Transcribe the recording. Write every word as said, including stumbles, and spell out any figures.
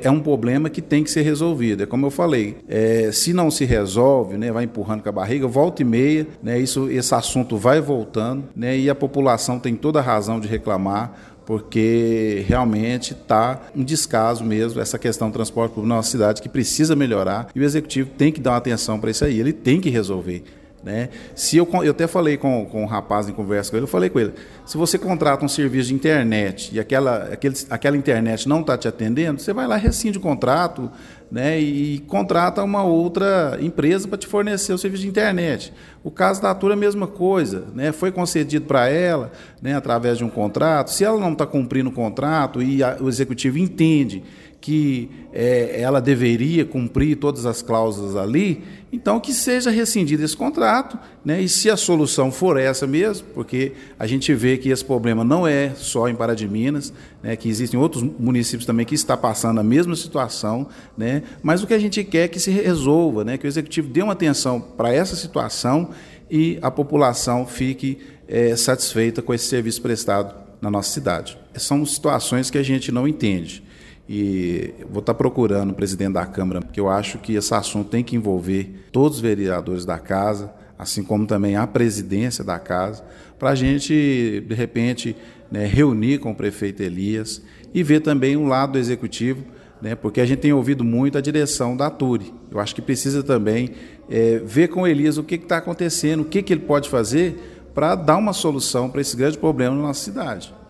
é um problema que tem que ser resolvido. É como eu falei, é, se não se resolve, né, vai empurrando com a barriga, volta e meia, né, isso, esse assunto vai voltando, né, e a população tem toda a razão de reclamar, porque realmente está um descaso mesmo essa questão do transporte público na nossa cidade, que precisa melhorar, e o Executivo tem que dar uma atenção para isso aí, ele tem que resolver. Né? Se eu, eu até falei com, com um rapaz em conversa com ele, eu falei com ele, se você contrata um serviço de internet e aquela, aquele, aquela internet não está te atendendo, você vai lá e rescinde o contrato, né, e, e contrata uma outra empresa para te fornecer o serviço de internet. O caso da Atura é a mesma coisa, né, foi concedido para ela, né, através de um contrato. Se ela não está cumprindo o contrato e a, o Executivo entende que é, ela deveria cumprir todas as cláusulas ali, então que seja rescindido esse contrato, né? E se a solução for essa mesmo, porque a gente vê que esse problema não é só em Pará de Minas, né? Que existem outros municípios também que estão passando a mesma situação, né? Mas o que a gente quer é que se resolva, né? Que o Executivo dê uma atenção para essa situação e a população fique é, satisfeita com esse serviço prestado na nossa cidade. São situações que a gente não entende. E vou estar procurando o presidente da Câmara, porque eu acho que esse assunto tem que envolver todos os vereadores da casa, assim como também a presidência da casa, para a gente, de repente, né, reunir com o prefeito Elias e ver também o lado do Executivo, né, porque a gente tem ouvido muito a direção da Turi. Eu acho que precisa também é, ver com o Elias o que está acontecendo, o que, que ele pode fazer para dar uma solução para esse grande problema na nossa cidade.